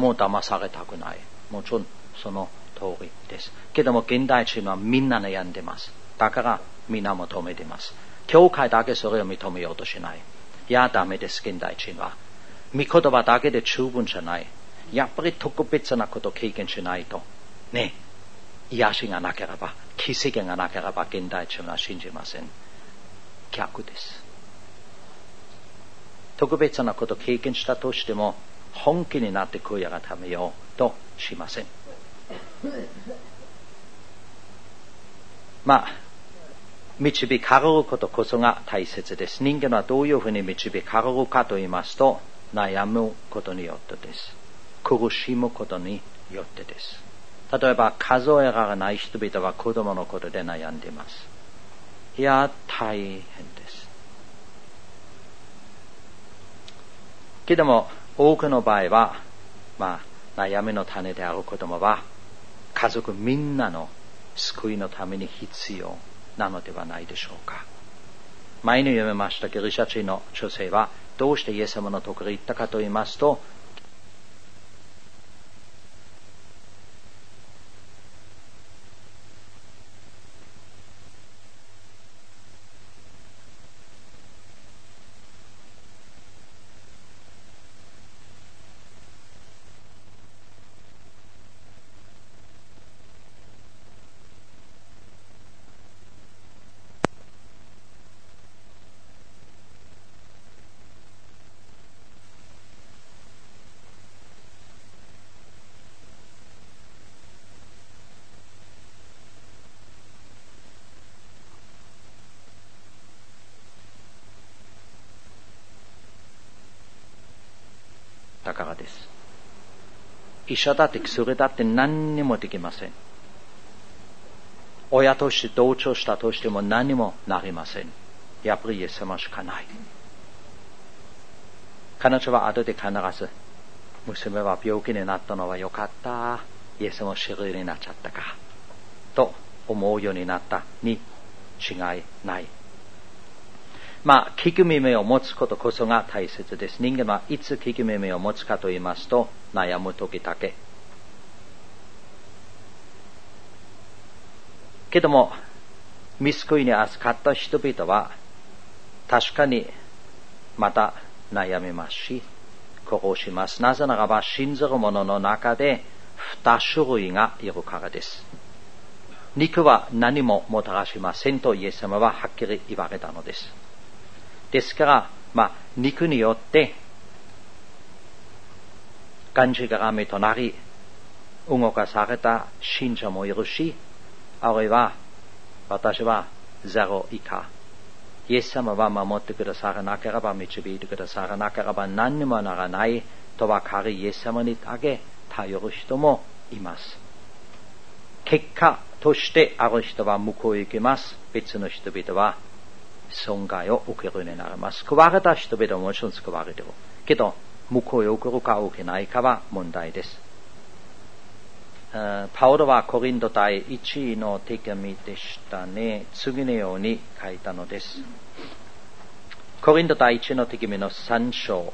も騙されたくない。もちろんその通りです。けども現代人はみんな悩んでます。だからみんな求めてます。教会だけそれを認めようとしない。いや、ダメです、現代人は。御言葉だけで十分じゃない。やっぱり特別なことを経験しないと。ね。癒しがなければ、奇跡がなければ現代人は信じません。逆です。特別なことを経験したとしても、本気になって悔い改めようとしません。導かれることこそが大切です。人間はどういうふうに導かれるかと言いますと、悩むことによってです。苦しむことによってです。例えば数えられない人々は子供のことで悩んでいます。いや、大変です。けども多くの場合は、悩みの種である子供は家族みんなの救いのために必要なのではないでしょうか。前に読めましたギリシャ人の女性はどうしてイエス様のところに行ったかと言いますと、だからです。医者だって薬だって何にもできません。親として同調したとしても何にもなりません。やっぱりイエス様しかない。彼女は後で必ず、娘は病気になったのはよかった。イエス様知るようになっちゃったか。と思うようになったに違いない。聞く耳を持つことこそが大切です。人間はいつ聞く耳を持つかと言いますと、悩む時だけ。けども、見救いに預かった人々は、確かにまた悩みますし、苦します。なぜならば、信ずる者の中で2種類がいるからです。肉は何ももたらしませんとイエス様ははっきり言われたのです。ですから、肉によってがんじがらめとなり動かされた信者もいるし、あるいは私はゼロ以下、イエス様は守ってくださらなければ、導いてくださらなければ何にもならないと分かり、イエス様にだけ頼る人もいます。結果としてある人は向こうへ行きます。別の人々は損害を受けるようになります。救われた人々はもちろん救われているけど、向こうへ送るか受けないかは問題です。パウロはコリント第1の手紙でしたね。次のように書いたのです。コリント第1の手紙の3章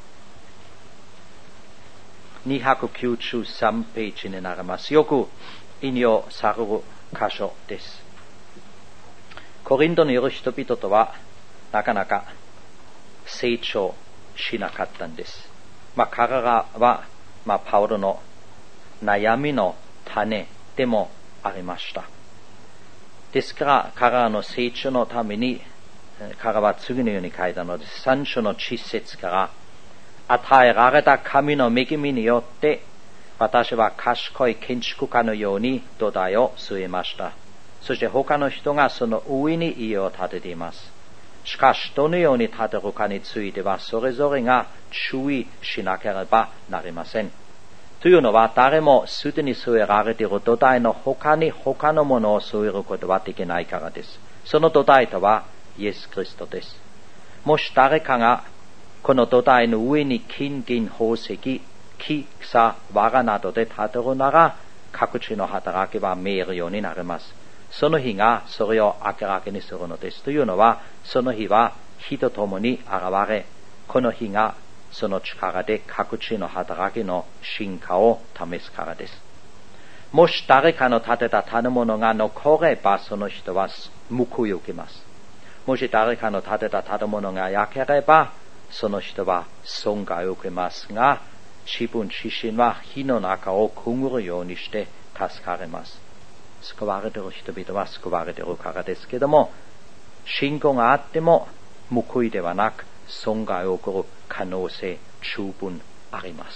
293ページになります。よく引用される箇所です。コリントにいる人々とはなかなか成長しなかったんです。彼らは、パウロの悩みの種でもありました。ですから彼らの成長のために彼は次のように書いたのです。3章の10節から、与えられた神の恵みによって私は賢い建築家のように土台を据えました。そして他の人がその上に家を建てています。しかしどのように建てるかについてはそれぞれが注意しなければなりません。というのは、誰もすでに据えられている土台の他に他のものを据えることはできないからです。その土台とはイエス・キリストです。もし誰かがこの土台の上に金銀宝石、木、草、藁などで建てるなら、各地の働きは見えるようになります。その日がそれを明らかにするのです。というのは、その日は火とともに現れ、この日がその力で各地の働きの進化を試すからです。もし誰かの建てた建物が残ればその人は報いを受けます。もし誰かの建てた建物が焼ければその人は損害を受けますが、自分自身は火の中をくぐるようにして助かれます。救われている人々は救われているからですけども、信仰があっても報いではなく損害を受ける可能性十分あります。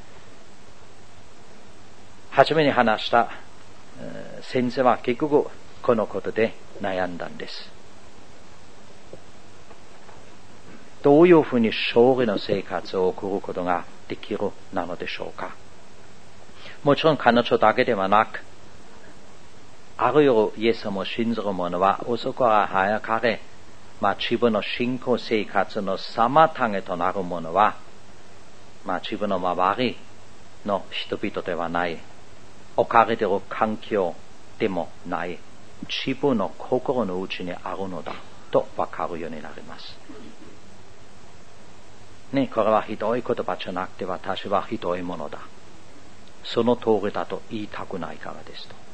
はじめに話した先生は結局このことで悩んだんです。どういうふうに勝利の生活を送ることができるなのでしょうか。もちろん彼女だけではなく、ある夜イエス様を信じる者は遅から早かれ、自分の信仰生活の妨げとなる者は、自分の周りの人々ではない、置かれている環境でもない、自分の心の内にあるのだと分かるようになります。ね、これはひどい言葉じゃなくて、私はひどいものだ。その通りだと言いたくないからですと。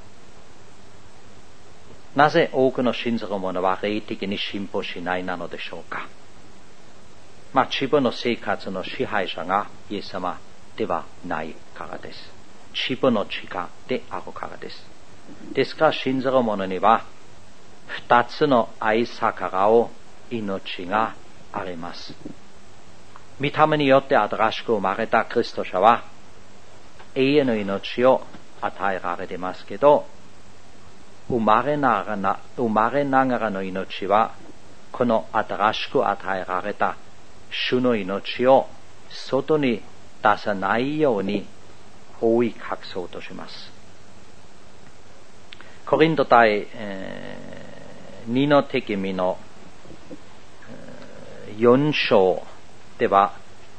なぜ多くの信じる者は霊的に進歩しないなのでしょうか。自分の生活の支配者がイエス様ではないからです。自分の力であるからです。ですから信じる者には二つの愛逆らう命があります。御霊によって新しく生まれたクリスト者は永遠の命を与えられていますけど、生まれながらの命はこの新しく与えられた主の命を外に出さないように覆い隠そうとします。コリント第2の手紙の4章では、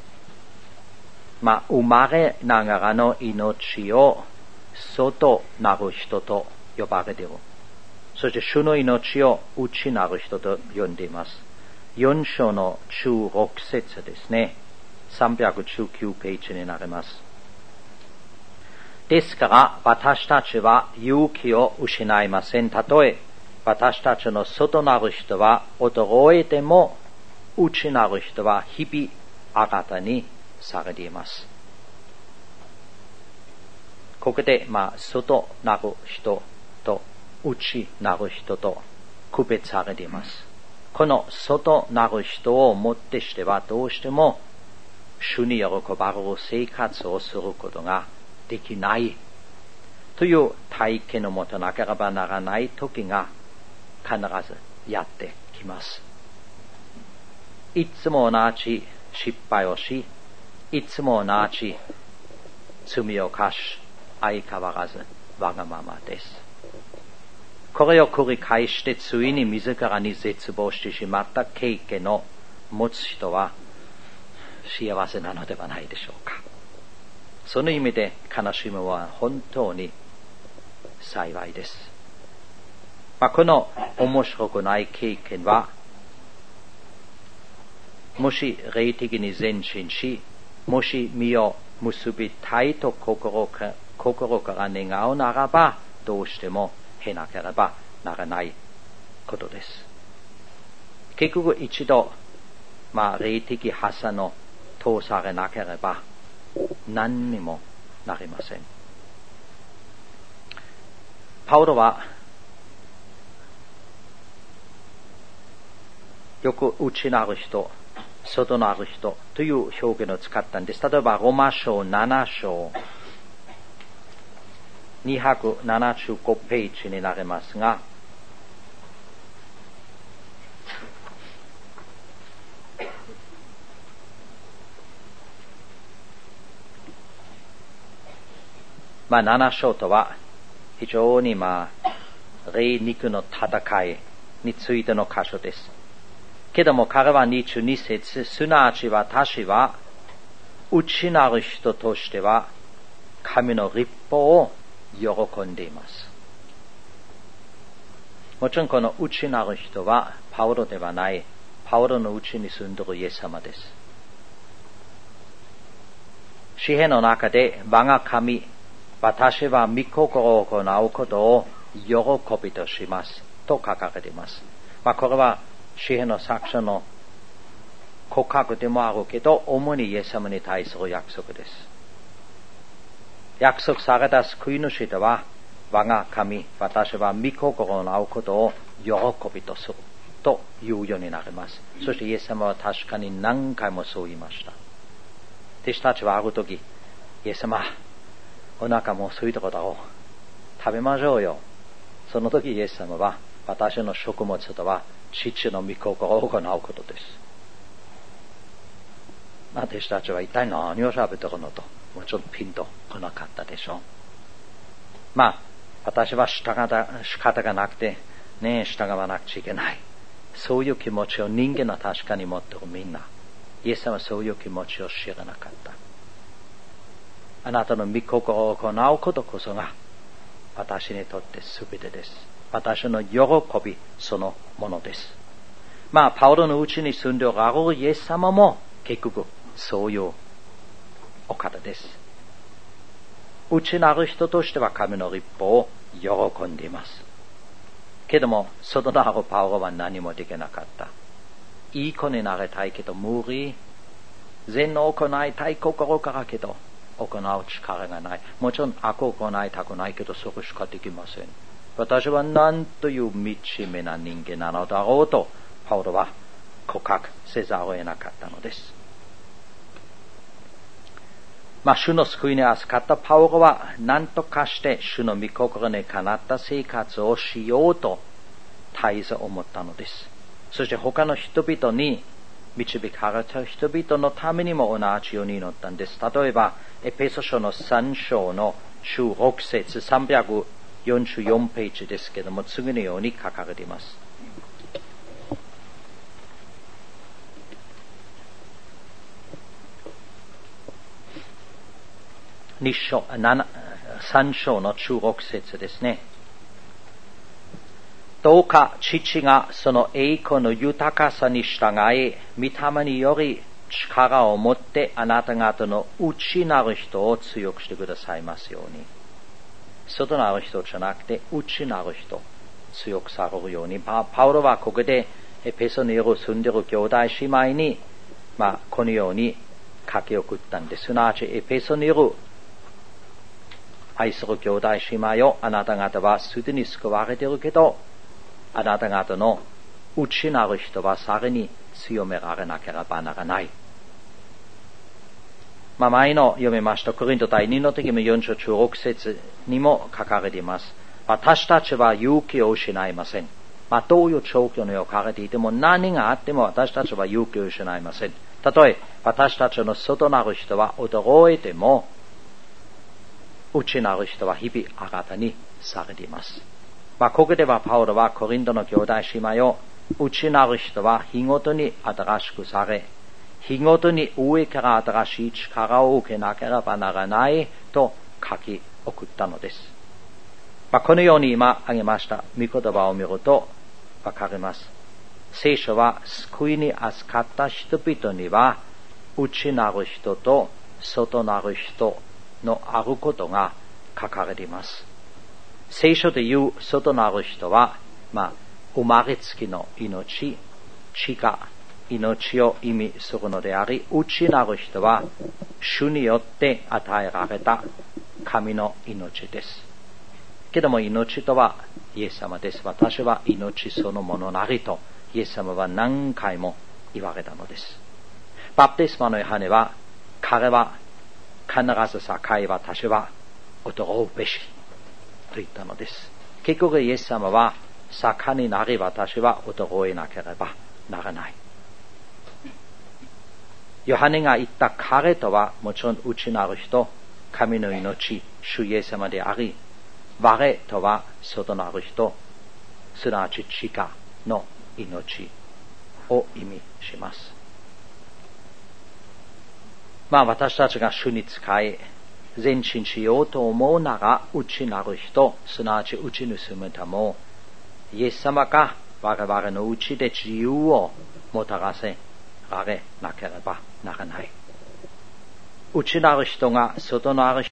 生まれながらの命を外なる人と呼ばれている。そして主の命を内なる人と呼んでいます。4章の16節ですね。319ページになります。ですから私たちは勇気を失いません。たとえ私たちの外なる人は衰えても、内なる人は日々新たにされています。ここで外なる人と内なる人と区別されています。この外なる人をもってしてはどうしても主に喜ばれる生活をすることができないという体験を持たなければならない時が必ずやってきます。いつも同じ失敗をし、いつも同じ罪を犯し、相変わらずわがままです。これを繰り返してついに自らに絶望してしまった経験を持つ人は幸せなのではないでしょうか。その意味で悲しみは本当に幸いです。この面白くない経験は、もし霊的に前進し、もし身を結びたいと心から願うならば、どうしても経なければならないことです。結局一度、霊的破産を通されなければ何にもなりません。パウロはよく内なる人、外なる人という表現を使ったんです。例えばローマ書7章275ページになりますが、7章とは非常に霊肉の戦いについての箇所です。けども彼は22節、すなわち私は内なる人としては神の律法を喜んでいます。もちろんこの内なる人はパウロではない、パウロの内に住んでいるイエス様です。 詩篇の中で、我が神、私は御心を行うことを喜びとしますと書かれています。これは詩篇の作者の告白でもあるけど、主にイエス様に対する約束です。約束された救い主とは、我が神、私は御心を行うことを喜びとするというようになります。そしてイエス様は確かに何回もそう言いました。弟子たちはある時、イエス様、お腹も空いたことだろう。食べましょうよ。その時イエス様は、私の食物とは父の御心を行うことです。弟子たちは一体何を喋ってるのと、もちろんピンと来なかったでしょう。私は仕方がなくて、従わなくちゃいけない。そういう気持ちを人間は確かに持っているみんな。イエス様はそういう気持ちを知らなかった。あなたの御心を行うことこそが、私にとって全てです。私の喜びそのものです。パウロのうちに住んでおられるイエス様も結局そういうお方です。内なる人としては神の立法を喜んでいます。けども、外なるパウロは何もできなかった。いい子になりたいけど無理。善を行いたい心からけど、行う力がない。もちろん悪を行いたくないけど、それしかできません。私は何という惨めな人間なのだろうと、パウロは告白せざるを得なかったのです。主の救いに預かったパウロは何とかして主の御心にかなった生活をしようと絶えず思ったのです。そして他の人々に導かれた人々のためにも同じように祈ったんです。例えばエペソ書の3章の16節344ページですけれども、次のように書かれています。3章の16節ですね。どうか父がその栄光の豊かさに従い、御霊により力を持ってあなた方の内なる人を強くしてくださいますように。外なる人じゃなくて内なる人強くされるように。パウロはここでエペソにいる住んでいる兄弟姉妹に、このように書き送ったんです。すなわちエペソにいる愛する兄弟姉妹よ、あなた方はすでに救われているけど、あなた方の内なる人はさらに強められなければならない。前の読みましたコリント第2の時も4章16節にも書かれています。私たちは勇気を失いません。どういう状況に置かれていても、何があっても私たちは勇気を失いません。たとえ私たちの外なる人は驚いても、内なる人は日々新たにされています。ここではパウロはコリントの兄弟姉妹を、内なる人は日ごとに新しくされ、日ごとに上から新しい力を受けなければならないと書き送ったのです。このように今挙げました御言葉を見るとわかります。聖書は救いに預かった人々には、内なる人と外なる人のあることが書かれています。聖書でいう外なる人は、生まれつきの命、血が命を意味するのであり、内なる人は主によって与えられた神の命です。けども命とはイエス様です。私は命そのものなりとイエス様は何回も言われたのです。バプテスマのヨハネは、彼は必ず栄え私は驚くべしと言ったのです。結局イエス様は、盛になり私は驚いなければならない。ヨハネが言った彼とは、もちろん内なる人、神の命、主イエス様であり、我とは外なる人、すなわち地下の命を意味します。私たちが主に仕え、前進しようと思うなら、内なる人、すなわち内に住むため、イエス様が我々の内で自由をもたらせられなければならない。 内なる人が外なる